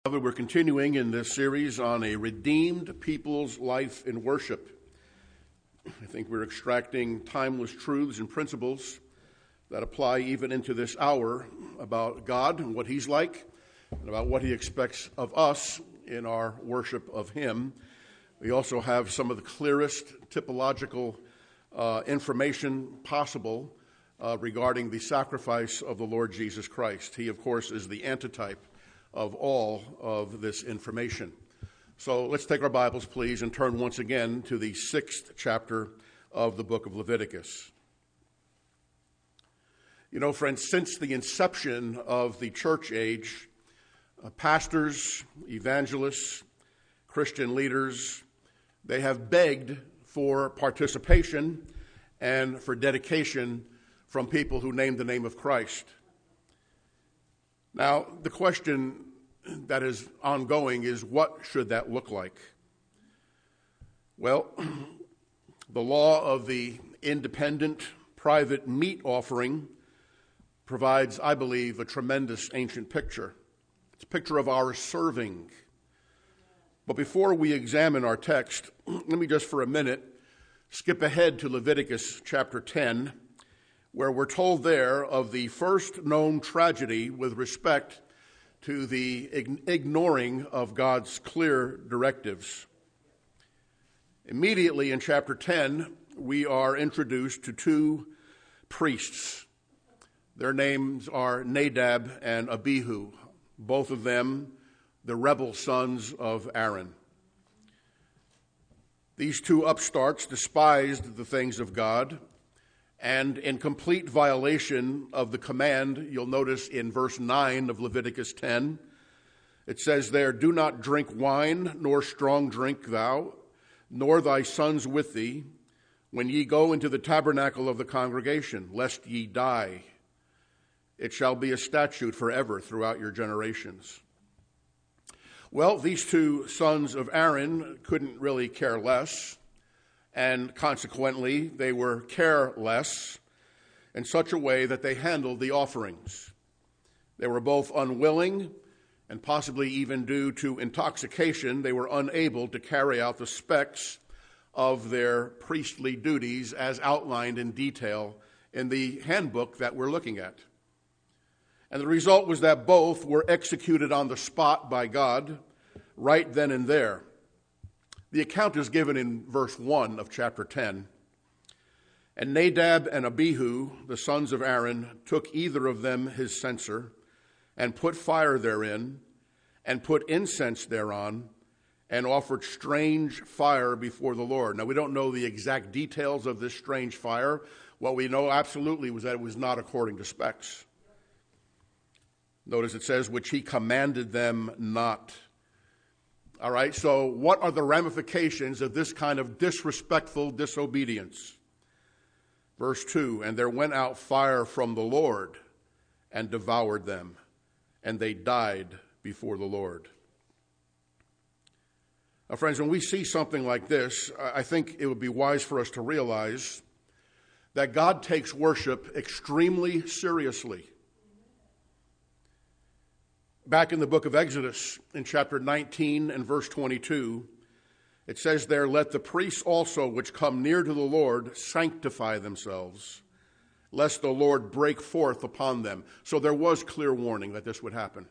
We're continuing in this series on a redeemed people's life in worship. I think we're extracting timeless truths and principles that apply even into this hour about God and what He's like and about what He expects of us in our worship of Him. We also have some of the clearest typological information possible regarding the sacrifice of the Lord Jesus Christ. He, of course, is the antitype of all of this information. So let's take our Bibles, please, and turn once again to the 6th chapter of the book of Leviticus. You know, friends, since the inception of the church age, pastors, evangelists, Christian leaders, they have begged for participation and for dedication from people who name the name of Christ. Now, the question that is ongoing is, what should that look like? Well, the law of the independent private meat offering provides, I believe, a tremendous ancient picture. It's a picture of our serving. But before we examine our text, let me just for a minute skip ahead to Leviticus chapter 10, where we're told there of the first known tragedy with respect to the ignoring of God's clear directives. Immediately in chapter 10, we are introduced to two priests. Their names are Nadab and Abihu, both of them the rebel sons of Aaron. These two upstarts despised the things of God, and in complete violation of the command, you'll notice in verse 9 of Leviticus 10, it says there, "Do not drink wine, nor strong drink thou, nor thy sons with thee, when ye go into the tabernacle of the congregation, lest ye die. It shall be a statute forever throughout your generations." Well, these two sons of Aaron couldn't really care less, and consequently, they were careless in such a way that they handled the offerings. They were both unwilling, and possibly even due to intoxication, they were unable to carry out the specs of their priestly duties as outlined in detail in the handbook that we're looking at. And the result was that both were executed on the spot by God right then and there. The account is given in verse 1 of chapter 10. "And Nadab and Abihu, the sons of Aaron, took either of them his censer, and put fire therein, and put incense thereon, and offered strange fire before the Lord." Now, we don't know the exact details of this strange fire. What we know absolutely was that it was not according to specs. Notice it says, "which he commanded them not." All right, so what are the ramifications of this kind of disrespectful disobedience? Verse 2, "And there went out fire from the Lord and devoured them, and they died before the Lord." Now, friends, when we see something like this, I think it would be wise for us to realize that God takes worship extremely seriously. Back in the book of Exodus, in chapter 19 and verse 22, it says there, "Let the priests also which come near to the Lord sanctify themselves, lest the Lord break forth upon them." So there was clear warning that this would happen.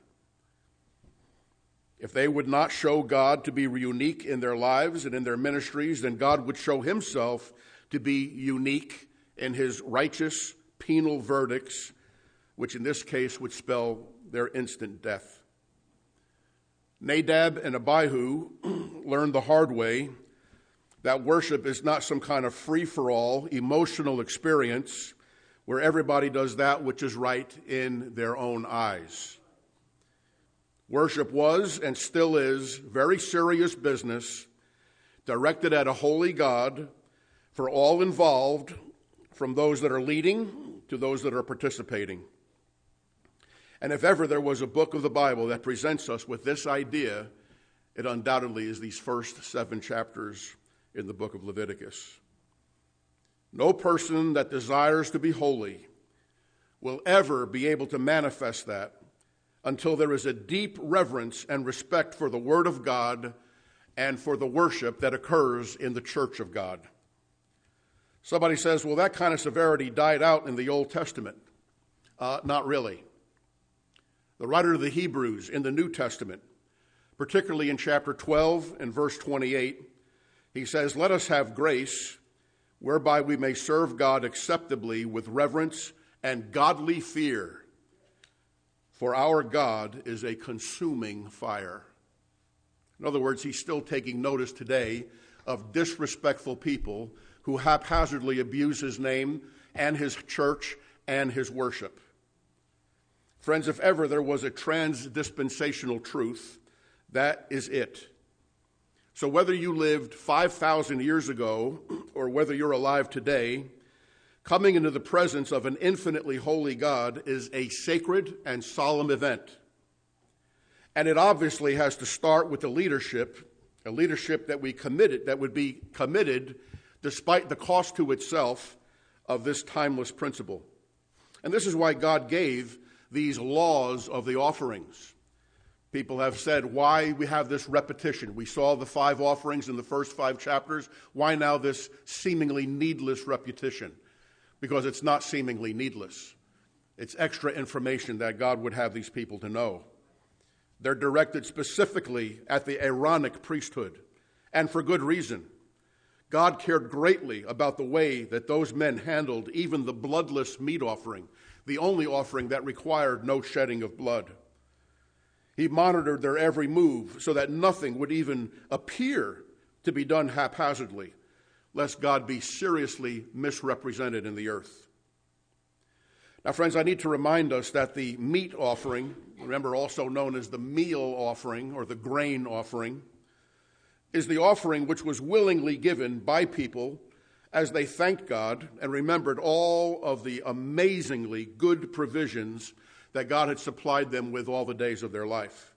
If they would not show God to be unique in their lives and in their ministries, then God would show Himself to be unique in His righteous penal verdicts, which in this case would spell their instant death. Nadab and Abihu learned the hard way that worship is not some kind of free-for-all emotional experience where everybody does that which is right in their own eyes. Worship was and still is very serious business directed at a holy God for all involved, from those that are leading to those that are participating. And if ever there was a book of the Bible that presents us with this idea, it undoubtedly is these first 7 chapters in the book of Leviticus. No person that desires to be holy will ever be able to manifest that until there is a deep reverence and respect for the Word of God and for the worship that occurs in the church of God. Somebody says, well, that kind of severity died out in the Old Testament. Not really. The writer of the Hebrews in the New Testament, particularly in chapter 12 and verse 28, he says, let us have grace whereby we may serve God acceptably with reverence and godly fear. For our God is a consuming fire. In other words, he's still taking notice today of disrespectful people who haphazardly abuse his name and his church and his worship. Friends, if ever there was a trans-dispensational truth, that is it. So whether you lived 5,000 years ago or whether you're alive today, coming into the presence of an infinitely holy God is a sacred and solemn event. And it obviously has to start with a leadership that would be committed despite the cost to itself of this timeless principle. And this is why God gave these laws of the offerings. People have said, why we have this repetition? We saw the 5 offerings in the first 5 chapters. Why now this seemingly needless repetition? Because it's not seemingly needless. It's extra information that God would have these people to know. They're directed specifically at the Aaronic priesthood, and for good reason. God cared greatly about the way that those men handled even the bloodless meat offering, the only offering that required no shedding of blood. He monitored their every move so that nothing would even appear to be done haphazardly, lest God be seriously misrepresented in the earth. Now, friends, I need to remind us that the meat offering, remember also known as the meal offering or the grain offering, is the offering which was willingly given by people as they thanked God and remembered all of the amazingly good provisions that God had supplied them with all the days of their life.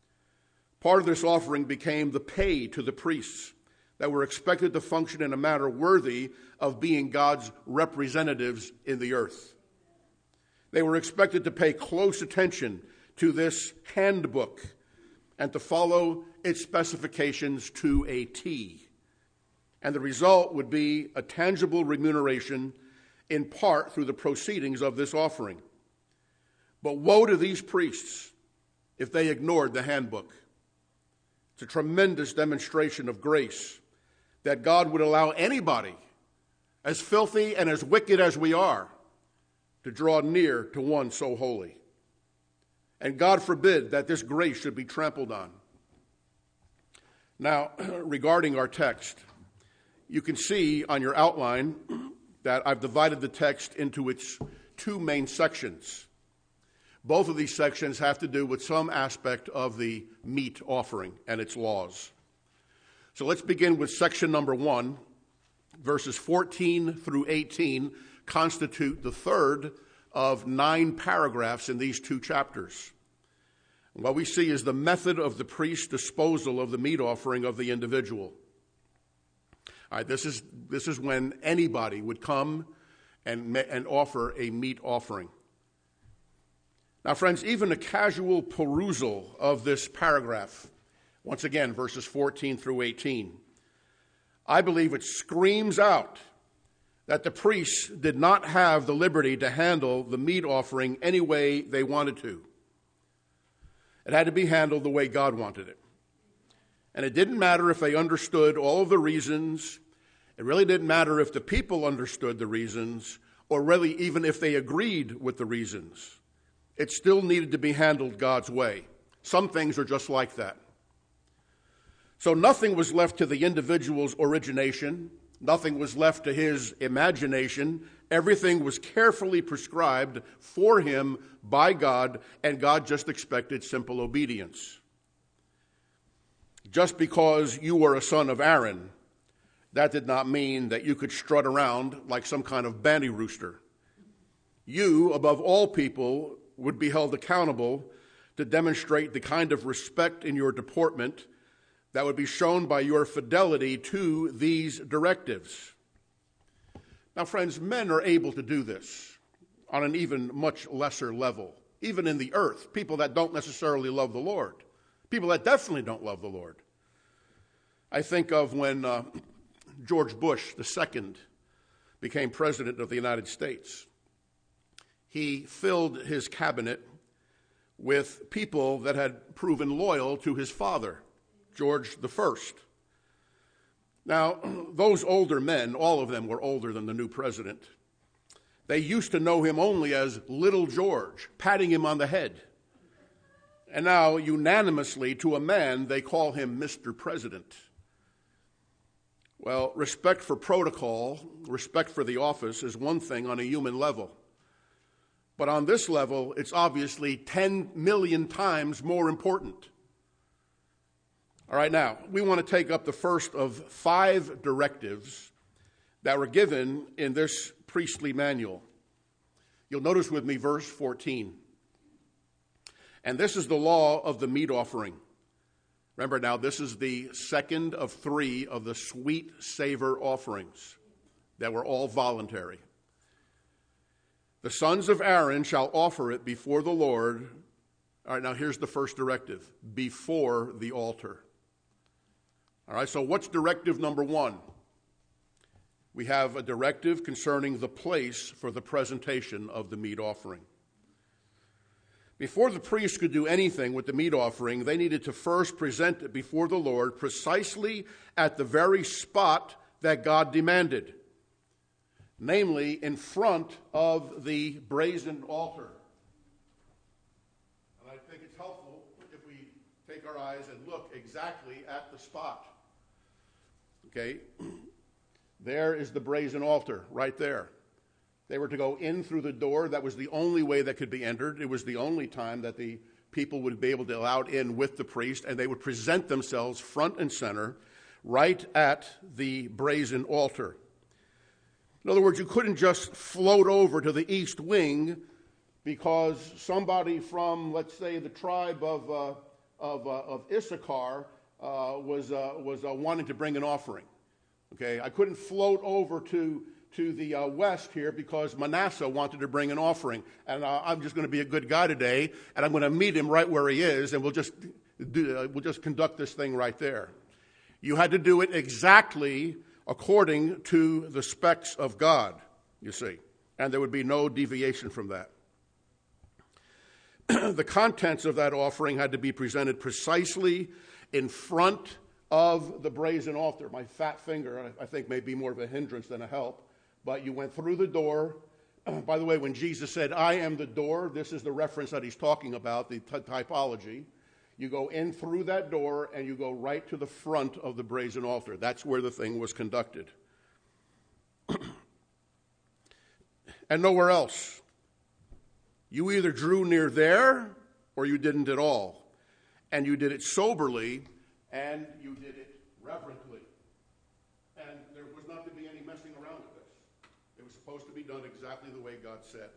Part of this offering became the pay to the priests that were expected to function in a manner worthy of being God's representatives in the earth. They were expected to pay close attention to this handbook and to follow its specifications to a T. And the result would be a tangible remuneration in part through the proceedings of this offering. But woe to these priests if they ignored the handbook. It's a tremendous demonstration of grace that God would allow anybody, as filthy and as wicked as we are, to draw near to one so holy. And God forbid that this grace should be trampled on. Now, regarding our text, you can see on your outline that I've divided the text into its 2 main sections. Both of these sections have to do with some aspect of the meat offering and its laws. So let's begin with section number 1. Verses 14 through 18 constitute the third of 9 paragraphs in these 2 chapters. What we see is the method of the priest's disposal of the meat offering of the individual. All right, this is when anybody would come and offer a meat offering. Now, friends, even a casual perusal of this paragraph, once again, verses 14 through 18, I believe it screams out that the priests did not have the liberty to handle the meat offering any way they wanted to. It had to be handled the way God wanted it. And it didn't matter if they understood all of the reasons. It really didn't matter if the people understood the reasons, or really even if they agreed with the reasons. It still needed to be handled God's way. Some things are just like that. So nothing was left to the individual's origination. Nothing was left to his imagination. Everything was carefully prescribed for him by God, and God just expected simple obedience. Just because you were a son of Aaron, that did not mean that you could strut around like some kind of banty rooster. You, above all people, would be held accountable to demonstrate the kind of respect in your deportment that would be shown by your fidelity to these directives. Now, friends, men are able to do this on an even much lesser level, even in the earth, people that don't necessarily love the Lord, people that definitely don't love the Lord. I think of when George Bush II became president of the United States. He filled his cabinet with people that had proven loyal to his father, George I. Now, those older men, all of them were older than the new president. They used to know him only as Little George, patting him on the head. And now, unanimously, to a man, they call him Mr. President. Well, respect for protocol, respect for the office is one thing on a human level. But on this level, it's obviously 10 million times more important. All right, now, we want to take up the first of 5 directives that were given in this priestly manual. You'll notice with me verse 14. And this is the law of the meat offering. Remember now, this is the second of 3 of the sweet savor offerings that were all voluntary. The sons of Aaron shall offer it before the Lord. All right, now here's the first directive. Before the altar. All right, so what's directive number 1? We have a directive concerning the place for the presentation of the meat offering. Before the priest could do anything with the meat offering, they needed to first present it before the Lord precisely at the very spot that God demanded, namely in front of the brazen altar. And I think it's helpful if we take our eyes and look exactly at the spot. Okay, there is the brazen altar right there. They were to go in through the door. That was the only way that could be entered. It was the only time that the people would be able to allow in with the priest, and they would present themselves front and center right at the brazen altar. In other words, you couldn't just float over to the east wing because somebody from, let's say, the tribe of Issachar was wanting to bring an offering. Okay, I couldn't float over to the west here because Manasseh wanted to bring an offering, and I'm just going to be a good guy today, and I'm going to meet him right where he is, and we'll just conduct this thing right there. You had to do it exactly according to the specs of God, you see, and there would be no deviation from that. The contents of that offering had to be presented precisely in front of the brazen altar. My fat finger, I think, may be more of a hindrance than a help. But you went through the door. By the way, when Jesus said, I am the door, this is the reference that he's talking about, the typology. You go in through that door and you go right to the front of the brazen altar. That's where the thing was conducted. And nowhere else. You either drew near there or you didn't at all. And you did it soberly and you did it reverently. And there was not to be any messing around with this. It was supposed to be done exactly the way God said.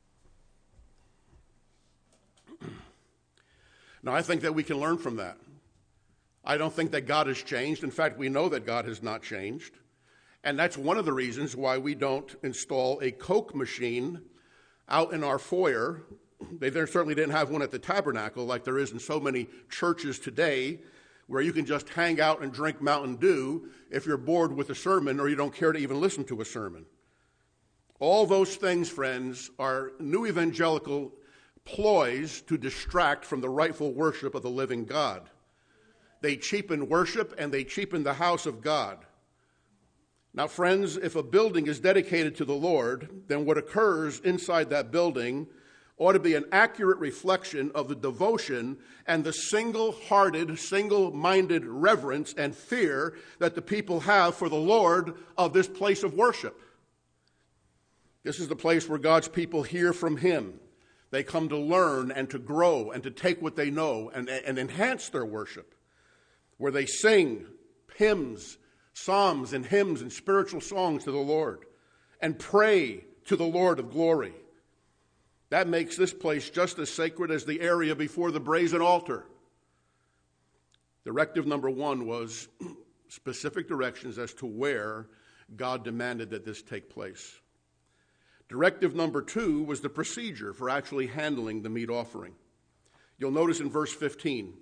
Now, I think that we can learn from that. I don't think that God has changed. In fact, we know that God has not changed. And that's one of the reasons why we don't install a Coke machine out in our foyer. They certainly didn't have one at the tabernacle like there is in so many churches today, where you can just hang out and drink Mountain Dew if you're bored with a sermon or you don't care to even listen to a sermon. All those things, friends, are new evangelical ploys to distract from the rightful worship of the living God. They cheapen worship and they cheapen the house of God. Now, friends, if a building is dedicated to the Lord, then what occurs inside that building ought to be an accurate reflection of the devotion and the single-hearted, single-minded reverence and fear that the people have for the Lord of this place of worship. This is the place where God's people hear from him. They come to learn and to grow and to take what they know and enhance their worship, where they sing hymns, psalms and hymns and spiritual songs to the Lord and pray to the Lord of glory. That makes this place just as sacred as the area before the brazen altar. Directive number 1 was specific directions as to where God demanded that this take place. Directive number 2 was the procedure for actually handling the meat offering. You'll notice in verse 15,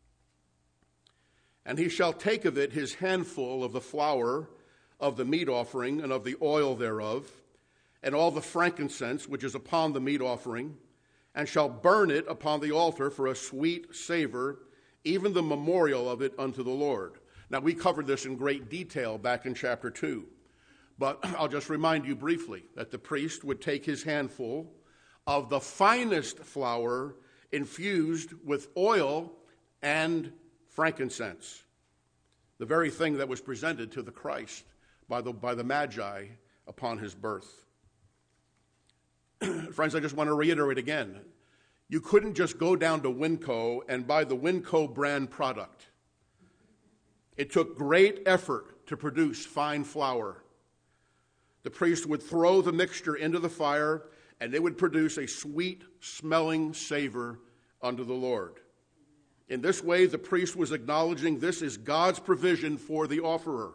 and he shall take of it his handful of the flour of the meat offering and of the oil thereof, and all the frankincense which is upon the meat offering, and shall burn it upon the altar for a sweet savor, even the memorial of it unto the Lord. Now, we covered this in great detail back in chapter 2, but I'll just remind you briefly that the priest would take his handful of the finest flour infused with oil and frankincense, the very thing that was presented to the Christ by the Magi upon his birth. Friends, I just want to reiterate again, you couldn't just go down to Winco and buy the Winco brand product. It took great effort to produce fine flour. The priest would throw the mixture into the fire, and it would produce a sweet-smelling savor unto the Lord. In this way, the priest was acknowledging this is God's provision for the offerer.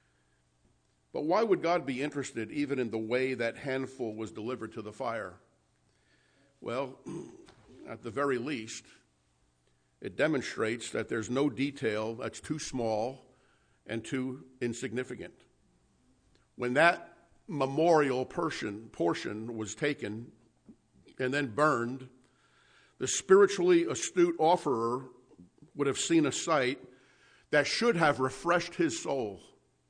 But why would God be interested even in the way that handful was delivered to the fire? Well, at the very least, it demonstrates that there's no detail that's too small and too insignificant. When that memorial portion was taken and then burned, the spiritually astute offerer would have seen a sight that should have refreshed his soul.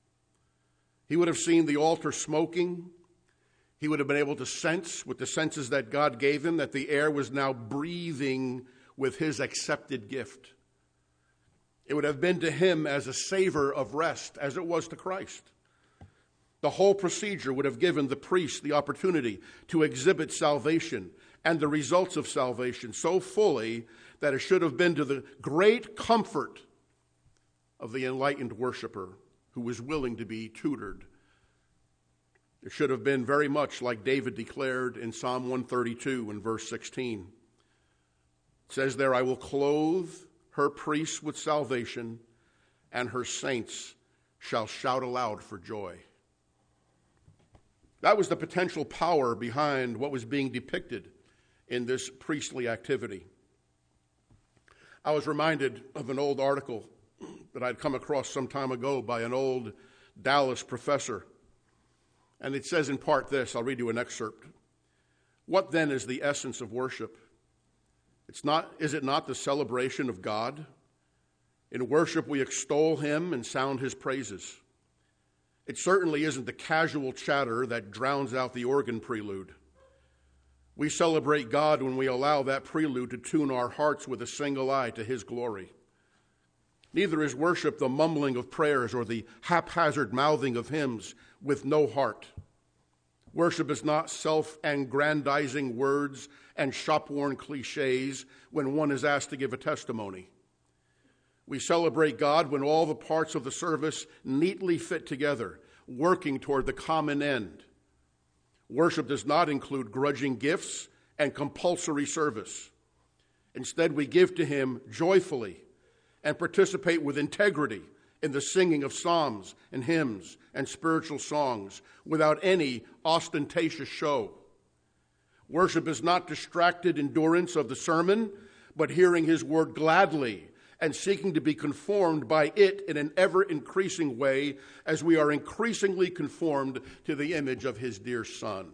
He would have seen the altar smoking. He would have been able to sense, with the senses that God gave him, that the air was now breathing with his accepted gift. It would have been to him as a savor of rest, as it was to Christ. The whole procedure would have given the priest the opportunity to exhibit salvation and the results of salvation so fully that it should have been to the great comfort of the enlightened worshiper who was willing to be tutored. It should have been very much like David declared in Psalm 132 in verse 16. It says there, I will clothe her priests with salvation, and her saints shall shout aloud for joy. That was the potential power behind what was being depicted in this priestly activity. I was reminded of an old article that I'd come across some time ago by an old Dallas professor. And it says in part this, I'll read you an excerpt. What then is the essence of worship? Is it not the celebration of God? In worship we extol him and sound his praises. It certainly isn't the casual chatter that drowns out the organ prelude. We celebrate God when we allow that prelude to tune our hearts with a single eye to his glory. Neither is worship the mumbling of prayers or the haphazard mouthing of hymns with no heart. Worship is not self-aggrandizing words and shop-worn cliches when one is asked to give a testimony. We celebrate God when all the parts of the service neatly fit together, working toward the common end. Worship does not include grudging gifts and compulsory service. Instead, we give to him joyfully and participate with integrity in the singing of psalms and hymns and spiritual songs without any ostentatious show. Worship is not distracted endurance of the sermon, but hearing his word gladly and seeking to be conformed by it in an ever-increasing way as we are increasingly conformed to the image of his dear Son.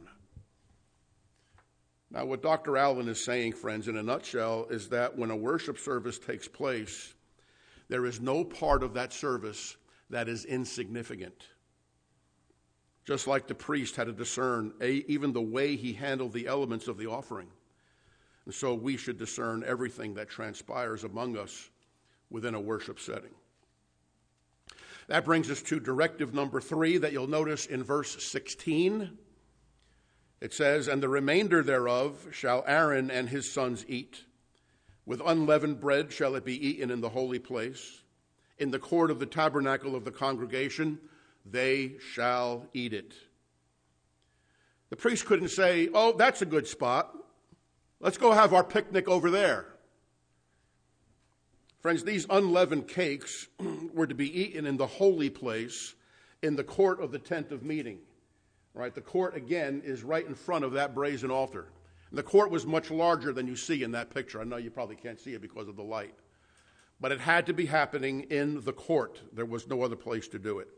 Now, what Dr. Allen is saying, friends, in a nutshell, is that when a worship service takes place, there is no part of that service that is insignificant. Just like the priest had to discern even the way he handled the elements of the offering. And so we should discern everything that transpires among us within a worship setting. That brings us to directive number 3 that you'll notice in verse 16. It says, and the remainder thereof shall Aaron and his sons eat. With unleavened bread shall it be eaten in the holy place. In the court of the tabernacle of the congregation, they shall eat it. The priest couldn't say, oh, that's a good spot. Let's go have our picnic over there. Friends, these unleavened cakes were to be eaten in the holy place in the court of the tent of meeting. Right? The court, again, is right in front of that brazen altar. And the court was much larger than you see in that picture. I know you probably can't see it because of the light. But it had to be happening in the court. There was no other place to do it.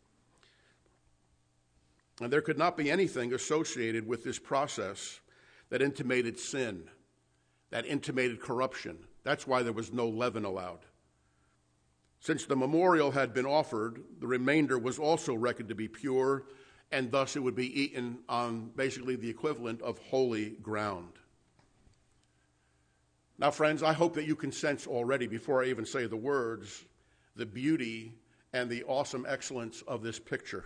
And there could not be anything associated with this process that intimated sin, that intimated corruption. That's why there was no leaven allowed. Since the memorial had been offered, the remainder was also reckoned to be pure, and thus it would be eaten on basically the equivalent of holy ground. Now, friends, I hope that you can sense already, before I even say the words, the beauty and the awesome excellence of this picture.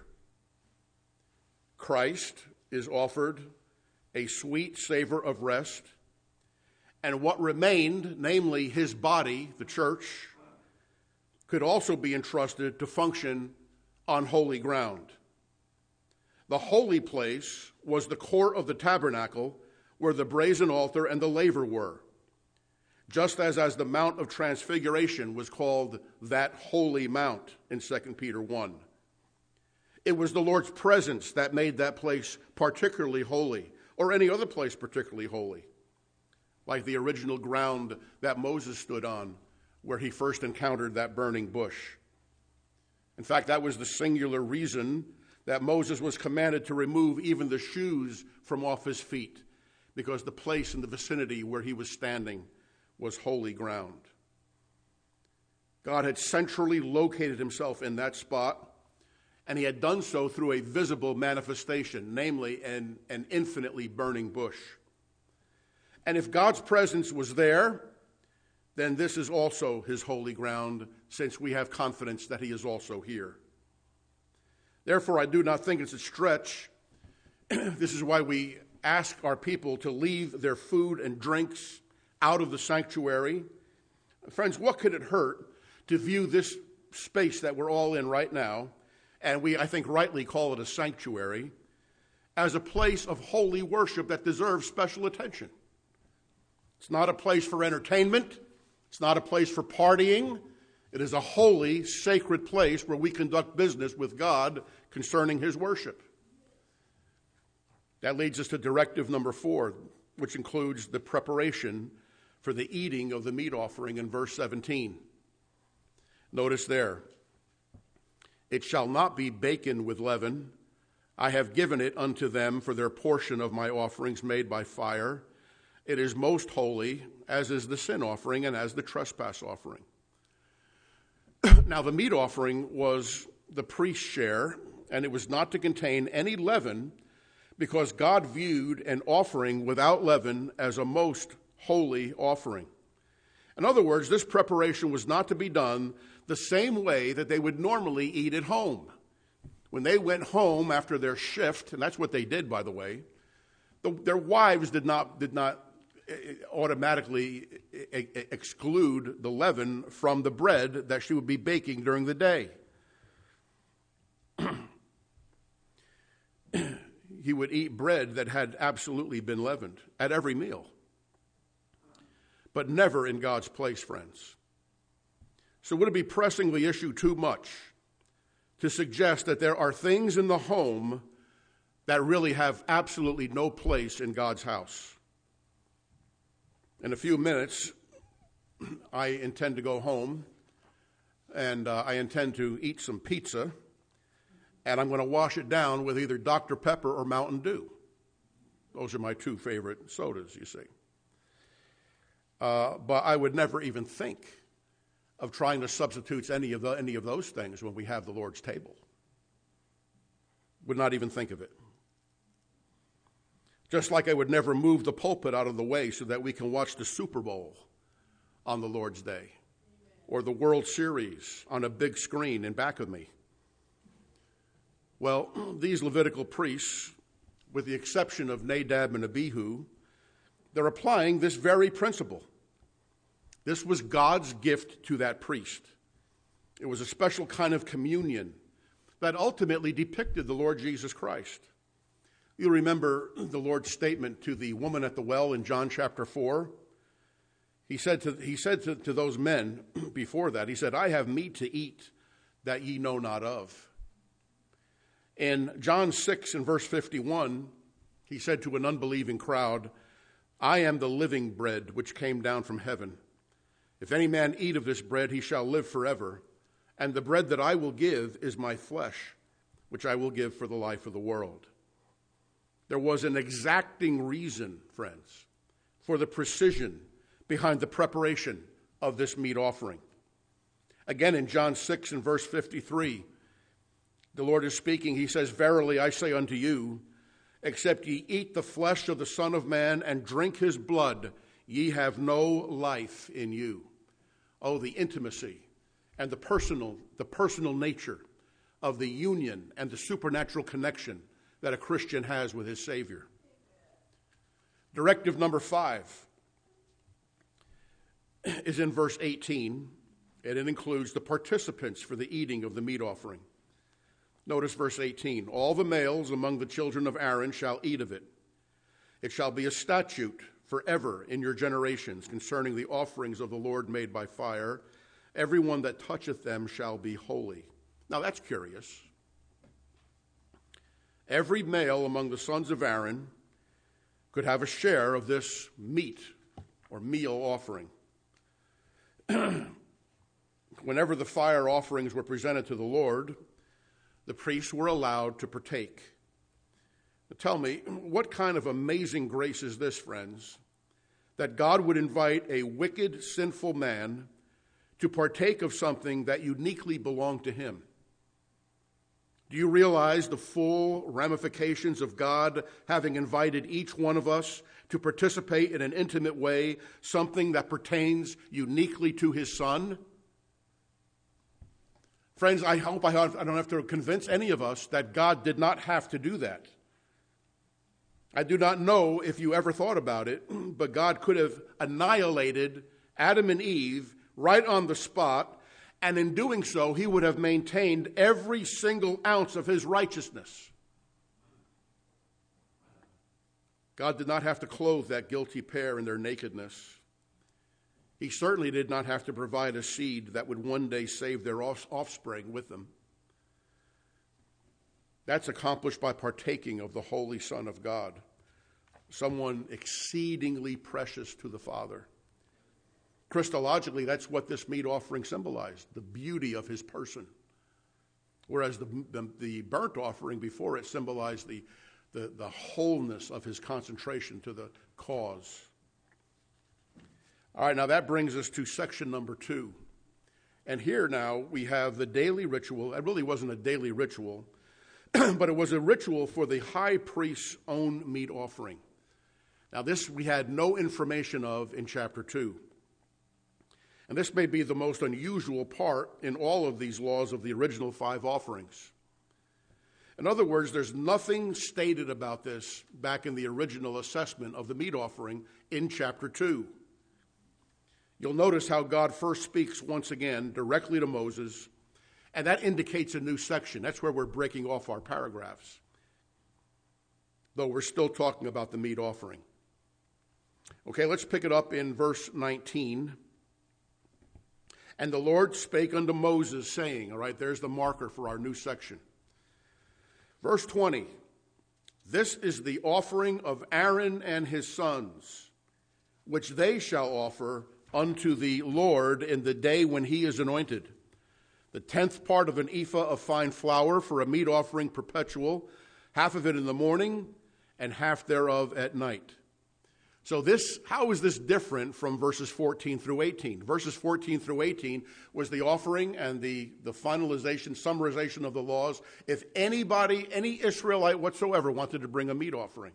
Christ is offered a sweet savor of rest, and what remained, namely his body, the church, could also be entrusted to function on holy ground. The holy place was the court of the tabernacle, where the brazen altar and the laver were, just as the Mount of Transfiguration was called that holy mount in 2 Peter 1. It was the Lord's presence that made that place particularly holy, or any other place particularly holy, like the original ground that Moses stood on, where he first encountered that burning bush. In fact, that was the singular reason that Moses was commanded to remove even the shoes from off his feet, because the place in the vicinity where he was standing was holy ground. God had centrally located himself in that spot, and he had done so through a visible manifestation, namely an infinitely burning bush. And if God's presence was there, then this is also his holy ground, since we have confidence that he is also here. Therefore, I do not think it's a stretch. This is why we ask our people to leave their food and drinks out of the sanctuary. Friends, what could it hurt to view this space that we're all in right now, and we, I think, rightly call it a sanctuary, as a place of holy worship that deserves special attention? It's not a place for entertainment. It's not a place for partying. It is a holy, sacred place where we conduct business with God concerning his worship. That leads us to directive number 4, which includes the preparation for the eating of the meat offering in verse 17. Notice there, it shall not be baken with leaven. I have given it unto them for their portion of my offerings made by fire. It is most holy, as is the sin offering and as the trespass offering. Now, the meat offering was the priest's share, and it was not to contain any leaven, because God viewed an offering without leaven as a most holy offering. In other words, this preparation was not to be done the same way that they would normally eat at home. When they went home after their shift, and that's what they did, by the way, their wives did not automatically exclude the leaven from the bread that she would be baking during the day. He would eat bread that had absolutely been leavened at every meal, but never in God's place, friends. So would it be pressing the issue too much to suggest that there are things in the home that really have absolutely no place in God's house? In a few minutes, I intend to go home, and I intend to eat some pizza, and I'm going to wash it down with either Dr. Pepper or Mountain Dew. Those are my two favorite sodas, you see. But I would never even think of trying to substitute any of those things when we have the Lord's table. Would not even think of it. Just like I would never move the pulpit out of the way so that we can watch the Super Bowl on the Lord's Day, or the World Series on a big screen in back of me. Well, these Levitical priests, with the exception of Nadab and Abihu, they're applying this very principle. This was God's gift to that priest. It was a special kind of communion that ultimately depicted the Lord Jesus Christ. You'll remember the Lord's statement to the woman at the well in John chapter 4. He said to those men before that, he said, I have meat to eat that ye know not of. In John 6 and verse 51, he said to an unbelieving crowd, I am the living bread which came down from heaven. If any man eat of this bread, he shall live forever. And the bread that I will give is my flesh, which I will give for the life of the world. There was an exacting reason, friends, for the precision behind the preparation of this meat offering. Again, in John 6 and verse 53, the Lord is speaking. He says, Verily I say unto you, except ye eat the flesh of the Son of Man and drink his blood, ye have no life in you. Oh, the intimacy and the personal nature of the union and the supernatural connection that a Christian has with his Savior. Directive number 5 is in verse 18, and it includes the participants for the eating of the meat offering. Notice verse 18. All the males among the children of Aaron shall eat of it. It shall be a statute forever in your generations concerning the offerings of the Lord made by fire. Everyone that toucheth them shall be holy. Now that's curious. Every male among the sons of Aaron could have a share of this meat or meal offering. Whenever the fire offerings were presented to the Lord, the priests were allowed to partake. Now tell me, what kind of amazing grace is this, friends, that God would invite a wicked, sinful man to partake of something that uniquely belonged to him? Do you realize the full ramifications of God having invited each one of us to participate in an intimate way, something that pertains uniquely to his Son? Friends, I hope I don't have to convince any of us that God did not have to do that. I do not know if you ever thought about it, but God could have annihilated Adam and Eve right on the spot, and in doing so, he would have maintained every single ounce of his righteousness. God did not have to clothe that guilty pair in their nakedness. He certainly did not have to provide a seed that would one day save their offspring with them. That's accomplished by partaking of the Holy Son of God, someone exceedingly precious to the Father. Christologically, that's what this meat offering symbolized, the beauty of his person. Whereas the burnt offering before it symbolized the wholeness of his concentration to the cause. All right, now that brings us to section number 2. And here now we have the daily ritual. It really wasn't a daily ritual, but it was a ritual for the high priest's own meat offering. Now this we had no information of in chapter 2. And this may be the most unusual part in all of these laws of the original 5 offerings. In other words, there's nothing stated about this back in the original assessment of the meat offering in chapter 2. You'll notice how God first speaks once again directly to Moses, and that indicates a new section. That's where we're breaking off our paragraphs, though we're still talking about the meat offering. Okay, let's pick it up in verse 19. And the Lord spake unto Moses, saying, all right, there's the marker for our new section. Verse 20, this is the offering of Aaron and his sons, which they shall offer unto the Lord in the day when he is anointed. The 10th part of an ephah of fine flour for a meat offering perpetual, half of it in the morning and half thereof at night. So how is this different from verses 14 through 18? Verses 14 through 18 was the offering and the finalization, summarization of the laws. If anybody, any Israelite whatsoever wanted to bring a meat offering.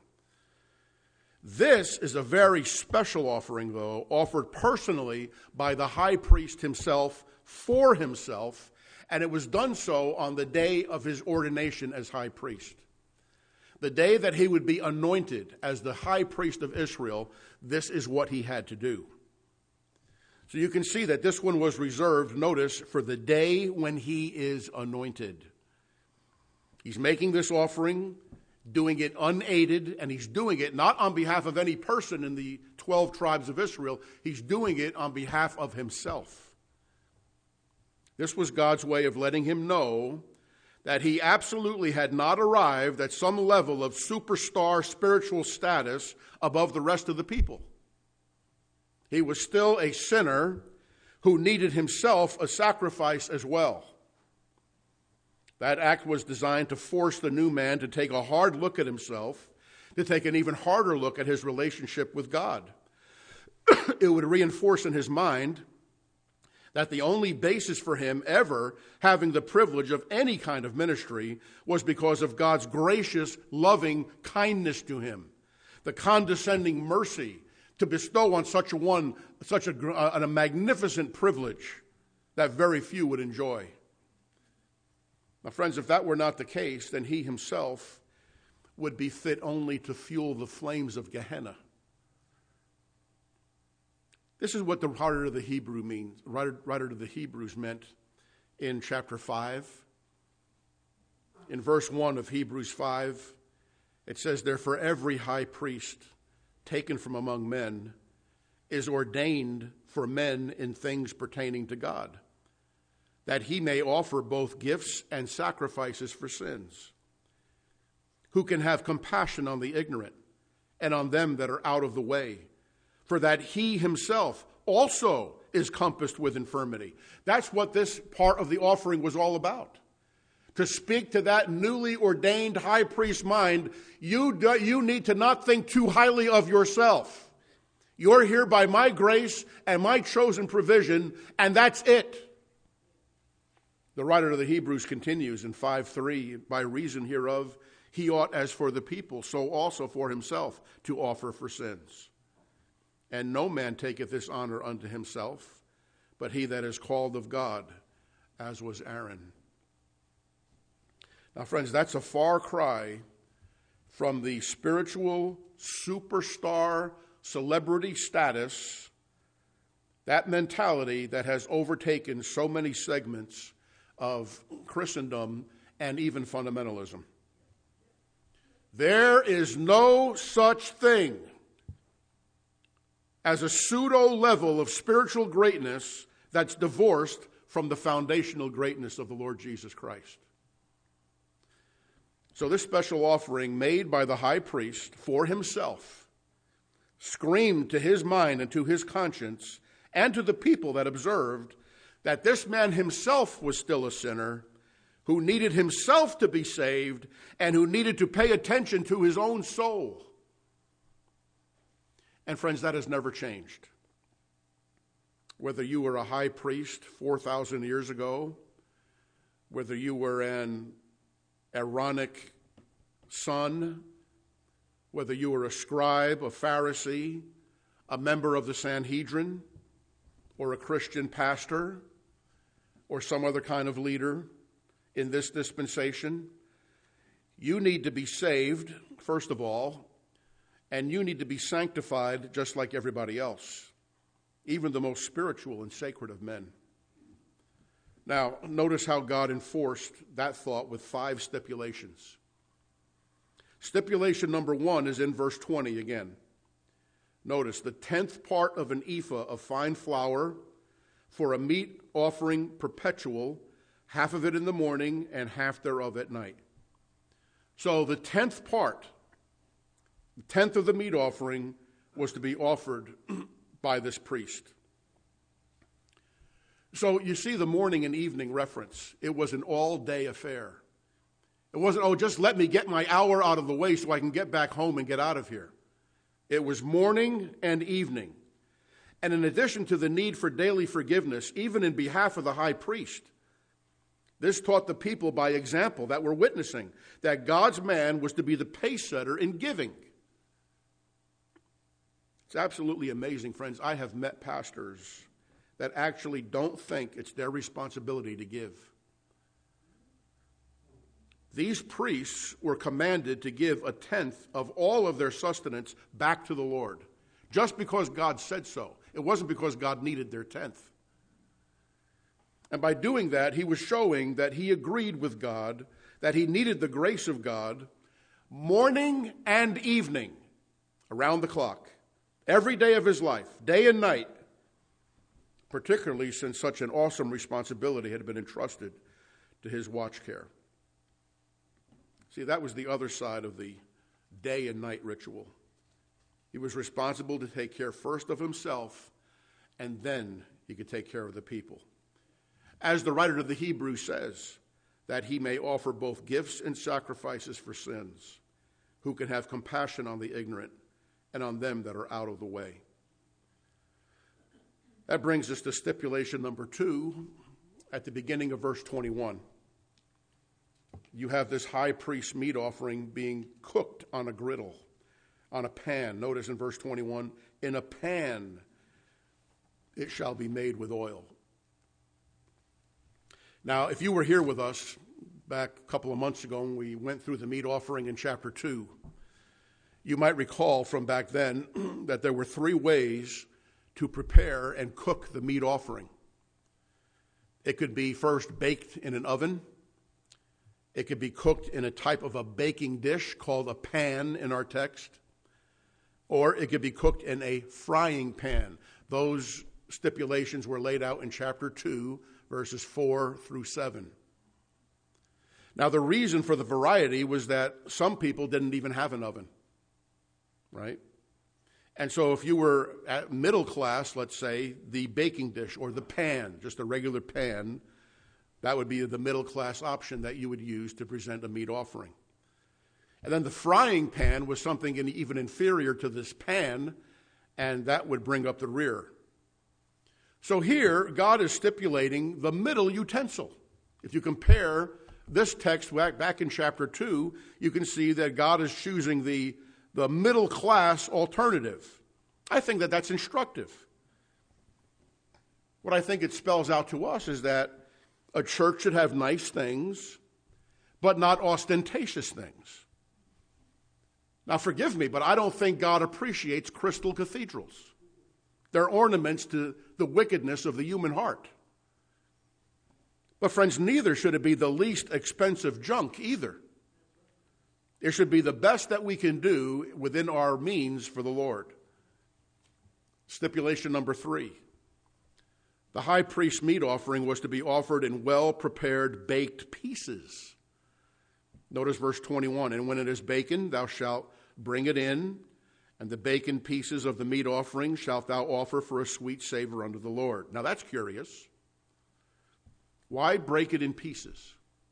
This is a very special offering, though, offered personally by the high priest himself for himself, and it was done so on the day of his ordination as high priest. The day that he would be anointed as the high priest of Israel, this is what he had to do. So you can see that this one was reserved, notice, for the day when he is anointed. He's making this offering, doing it unaided, and he's doing it not on behalf of any person in the 12 tribes of Israel. He's doing it on behalf of himself. This was God's way of letting him know that he absolutely had not arrived at some level of superstar spiritual status above the rest of the people. He was still a sinner who needed himself a sacrifice as well. That act was designed to force the new man to take a hard look at himself, to take an even harder look at his relationship with God. It would reinforce in his mind that the only basis for him ever having the privilege of any kind of ministry was because of God's gracious, loving kindness to him, the condescending mercy to bestow on such a magnificent privilege that very few would enjoy. Now, friends, if that were not the case, then he himself would be fit only to fuel the flames of Gehenna. This is what the writer to the Hebrews meant in chapter 5. In verse 1 of Hebrews 5, it says, "Therefore every high priest taken from among men is ordained for men in things pertaining to God, that he may offer both gifts and sacrifices for sins, who can have compassion on the ignorant and on them that are out of the way, for that he himself also is compassed with infirmity." That's what this part of the offering was all about. To speak to that newly ordained high priest mind, you need to not think too highly of yourself. You're here by my grace and my chosen provision, and that's it. The writer of the Hebrews continues in 5:3, "By reason hereof, he ought as for the people, so also for himself, to offer for sins. And no man taketh this honor unto himself, but he that is called of God, as was Aaron." Now, friends, that's a far cry from the spiritual superstar celebrity status, that mentality that has overtaken so many segments of Christendom and even fundamentalism. There is no such thing as a pseudo level of spiritual greatness that's divorced from the foundational greatness of the Lord Jesus Christ. So this special offering made by the high priest for himself screamed to his mind and to his conscience and to the people that observed that this man himself was still a sinner who needed himself to be saved and who needed to pay attention to his own soul. And friends, that has never changed. Whether you were a high priest 4,000 years ago, whether you were an Aaronic son, whether you were a scribe, a Pharisee, a member of the Sanhedrin, or a Christian pastor, or some other kind of leader in this dispensation, you need to be saved, first of all, and you need to be sanctified just like everybody else, even the most spiritual and sacred of men. Now, notice how God enforced that thought with 5 stipulations. Stipulation number 1 is in verse 20 again. Notice, the 10th part of an ephah of fine flour for a meat offering perpetual, half of it in the morning and half thereof at night. So the 10th part, the 10th of the meat offering, was to be offered by this priest. So you see the morning and evening reference. It was an all-day affair. It wasn't, just let me get my hour out of the way so I can get back home and get out of here. It was morning and evening. And in addition to the need for daily forgiveness, even in behalf of the high priest, this taught the people by example that were witnessing that God's man was to be the pace setter in giving. It's absolutely amazing, friends. I have met pastors that actually don't think it's their responsibility to give. These priests were commanded to give 1/10 of all of their sustenance back to the Lord, just because God said so. It wasn't because God needed their 10th. And by doing that, he was showing that he agreed with God, that he needed the grace of God morning and evening, around the clock, every day of his life, day and night, particularly since such an awesome responsibility had been entrusted to his watch care. See, that was the other side of the day and night ritual. He was responsible to take care first of himself, and then he could take care of the people. As the writer of the Hebrews says, that he may offer both gifts and sacrifices for sins, who can have compassion on the ignorant and on them that are out of the way. That brings us to stipulation number 2 at the beginning of verse 21. You have this high priest meat offering being cooked on a griddle, on a pan. Notice in verse 21, in a pan it shall be made with oil. Now, if you were here with us back a couple of months ago when we went through the meat offering in chapter 2, you might recall from back then that there were 3 ways to prepare and cook the meat offering. It could be first baked in an oven. It could be cooked in a type of a baking dish called a pan in our text. Or it could be cooked in a frying pan. Those stipulations were laid out in chapter 2, verses 4 through 7. Now, the reason for the variety was that some people didn't even have an oven, right? And so if you were at middle class, let's say, the baking dish or the pan, just a regular pan, that would be the middle class option that you would use to present a meat offering. And then the frying pan was something even inferior to this pan, and that would bring up the rear. So here, God is stipulating the middle utensil. If you compare this text back in chapter 2, you can see that God is choosing the middle class alternative. I think that that's instructive. What I think it spells out to us is that a church should have nice things, but not ostentatious things. Now, forgive me, but I don't think God appreciates crystal cathedrals. They're ornaments to the wickedness of the human heart. But friends, neither should it be the least expensive junk either. It should be the best that we can do within our means for the Lord. Stipulation number 3. The high priest's meat offering was to be offered in well-prepared baked pieces. Notice verse 21, and when it is baken, thou shalt bring it in, and the baken pieces of the meat offering shalt thou offer for a sweet savor unto the Lord. Now that's curious. Why break it in pieces?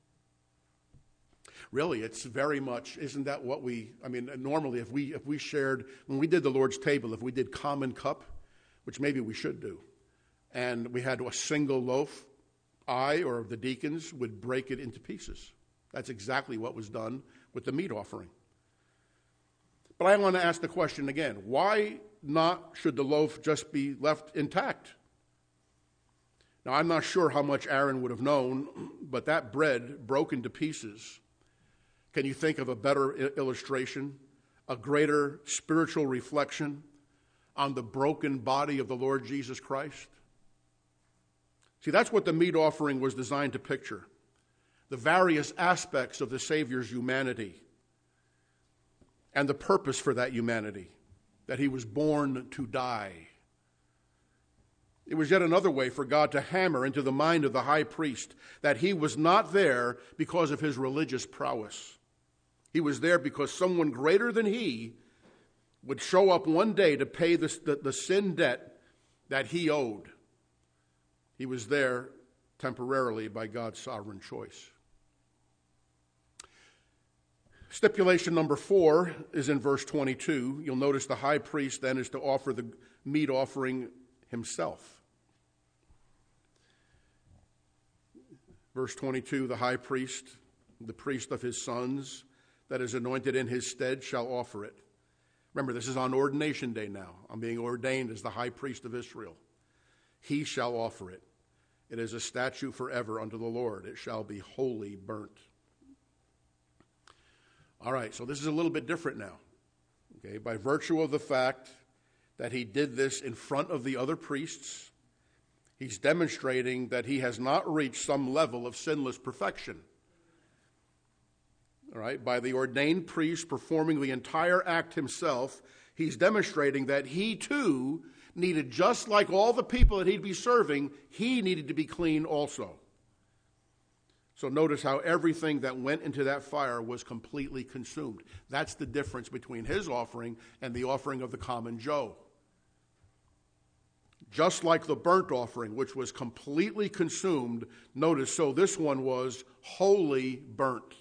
Really, it's very much, isn't that what normally if we shared, when we did the Lord's table, if we did common cup, which maybe we should do, and we had a single loaf, I or the deacons would break it into pieces. That's exactly what was done with the meat offering. But I want to ask the question again, why not should the loaf just be left intact? Now, I'm not sure how much Aaron would have known, but that bread broken to pieces, can you think of a better illustration, a greater spiritual reflection on the broken body of the Lord Jesus Christ? See, that's what the meat offering was designed to picture. The various aspects of the Savior's humanity and the purpose for that humanity, that he was born to die. It was yet another way for God to hammer into the mind of the high priest that he was not there because of his religious prowess. He was there because someone greater than he would show up one day to pay the sin debt that he owed. He was there temporarily by God's sovereign choice. Stipulation number 4 is in verse 22. You'll notice the high priest then is to offer the meat offering himself. Verse 22, the high priest, the priest of his sons, that is anointed in his stead, shall offer it. Remember, this is on ordination day now. I'm being ordained as the high priest of Israel. He shall offer it. It is a statute forever unto the Lord. It shall be wholly burnt. All right, so this is a little bit different now. Okay, by virtue of the fact that he did this in front of the other priests, he's demonstrating that he has not reached some level of sinless perfection. All right, by the ordained priest performing the entire act himself, he's demonstrating that he too needed, just like all the people that he'd be serving, he needed to be clean also. So notice how everything that went into that fire was completely consumed. That's the difference between his offering and the offering of the common Joe. Just like the burnt offering, which was completely consumed, notice, so this one was wholly burnt.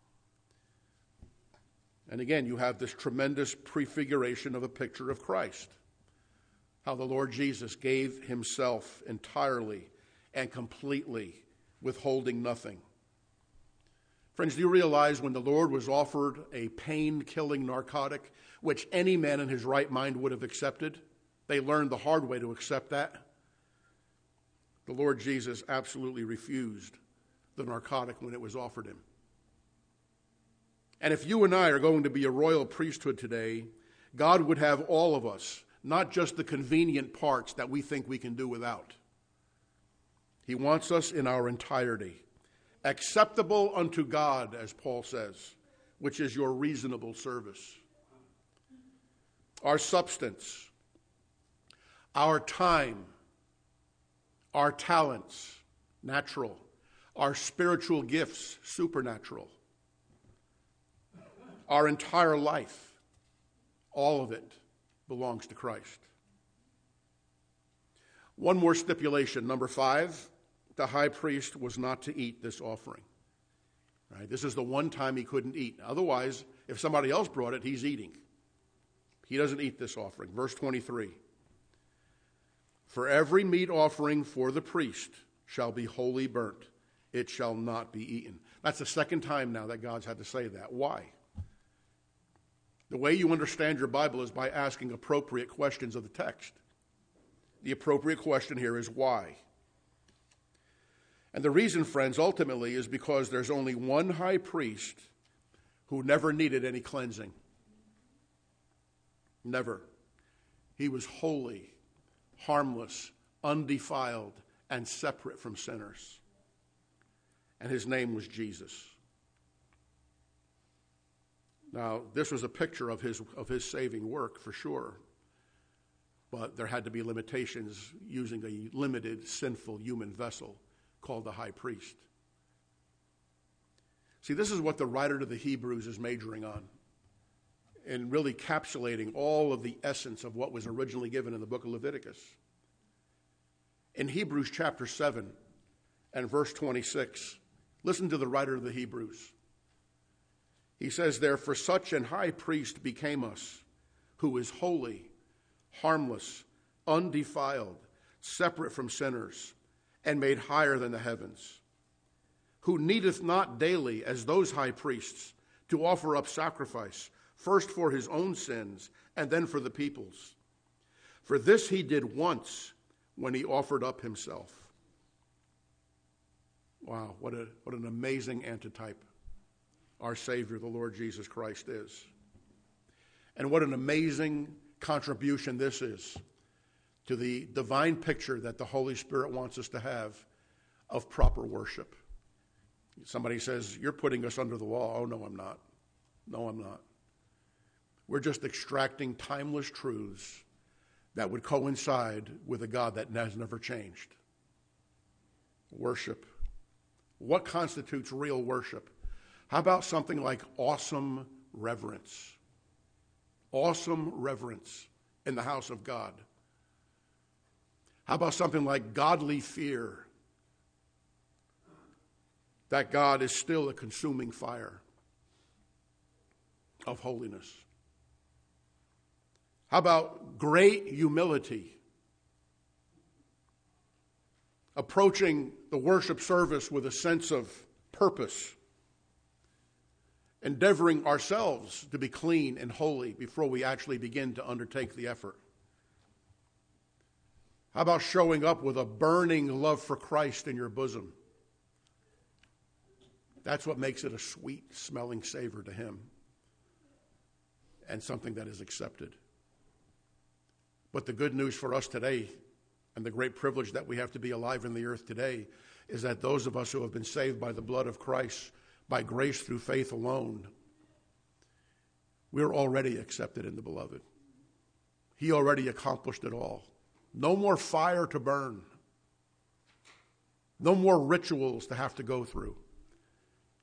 And again, you have this tremendous prefiguration of a picture of Christ. How the Lord Jesus gave himself entirely and completely, withholding nothing. Friends, do you realize when the Lord was offered a pain-killing narcotic, which any man in his right mind would have accepted? They learned the hard way to accept that. The Lord Jesus absolutely refused the narcotic when it was offered him. And if you and I are going to be a royal priesthood today, God would have all of us, not just the convenient parts that we think we can do without. He wants us in our entirety, acceptable unto God, as Paul says, which is your reasonable service. Our substance, our time, our talents, natural, our spiritual gifts, supernatural, our entire life, all of it belongs to Christ. One more stipulation, number 5, the high priest was not to eat this offering. Right? This is the one time he couldn't eat. Otherwise, if somebody else brought it, he's eating. He doesn't eat this offering. Verse 23. For every meat offering for the priest shall be wholly burnt. It shall not be eaten. That's the second time now that God's had to say that. Why? The way you understand your Bible is by asking appropriate questions of the text. The appropriate question here is why? And the reason, friends, ultimately is because there's only one high priest who never needed any cleansing. Never. He was holy, harmless, undefiled, and separate from sinners. And his name was Jesus. Now, this was a picture of his saving work, for sure. But there had to be limitations using a limited, sinful human vessel called the high priest. See, this is what the writer to the Hebrews is majoring on, and really encapsulating all of the essence of what was originally given in the book of Leviticus. In Hebrews chapter 7 and verse 26, listen to the writer of the Hebrews. He says there, for such an high priest became us, who is holy, harmless, undefiled, separate from sinners, and made higher than the heavens, who needeth not daily, as those high priests, to offer up sacrifice, first for his own sins, and then for the people's. For this he did once, when he offered up himself. Wow, what an amazing antitype our Savior, the Lord Jesus Christ, is. And what an amazing contribution this is to the divine picture that the Holy Spirit wants us to have of proper worship. Somebody says, you're putting us under the law. Oh, no, I'm not. No, I'm not. We're just extracting timeless truths that would coincide with a God that has never changed. Worship. What constitutes real worship? How about something like awesome reverence? Awesome reverence in the house of God. How about something like godly fear? That God is still a consuming fire of holiness. How about great humility? Approaching the worship service with a sense of purpose. Endeavoring ourselves to be clean and holy before we actually begin to undertake the effort. How about showing up with a burning love for Christ in your bosom? That's what makes it a sweet-smelling savor to him and something that is accepted. But the good news for us today, and the great privilege that we have to be alive in the earth today, is that those of us who have been saved by the blood of Christ, by grace through faith alone, we're already accepted in the beloved. He already accomplished it all. No more fire to burn. No more rituals to have to go through.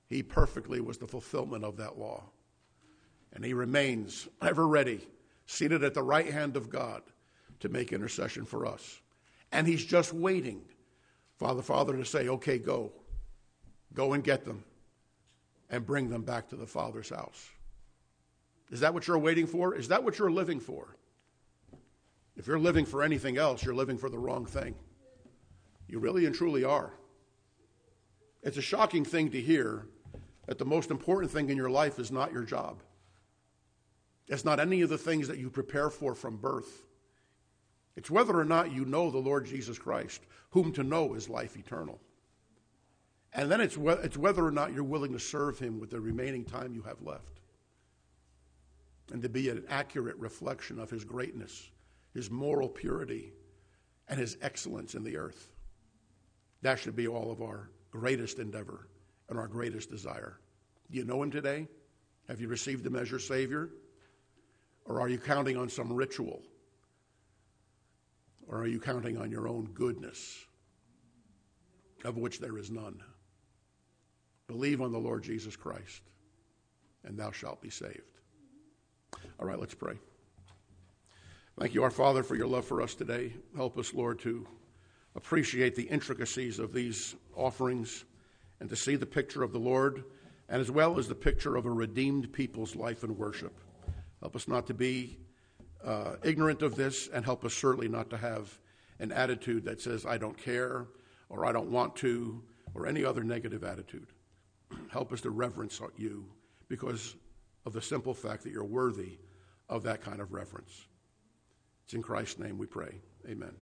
He perfectly was the fulfillment of that law. And he remains ever ready, seated at the right hand of God to make intercession for us. And he's just waiting for the Father to say, okay, go. Go and get them and bring them back to the Father's house. Is that what you're waiting for? Is that what you're living for? If you're living for anything else, you're living for the wrong thing. You really and truly are. It's a shocking thing to hear that the most important thing in your life is not your job. It's not any of the things that you prepare for from birth. It's whether or not you know the Lord Jesus Christ, whom to know is life eternal. And then it's whether or not you're willing to serve him with the remaining time you have left. And to be an accurate reflection of his greatness, his moral purity, and his excellence in the earth. That should be all of our greatest endeavor and our greatest desire. Do you know him today? Have you received him as your Savior? Or are you counting on some ritual? Or are you counting on your own goodness, of which there is none? Believe on the Lord Jesus Christ, and thou shalt be saved. All right, let's pray. Thank you, our Father, for your love for us today. Help us, Lord, to appreciate the intricacies of these offerings and to see the picture of the Lord, and as well as the picture of a redeemed people's life and worship. Help us not to be ignorant of this, and help us certainly not to have an attitude that says, I don't care, or I don't want to, or any other negative attitude. Help us to reverence you because of the simple fact that you're worthy of that kind of reverence. It's in Christ's name we pray. Amen.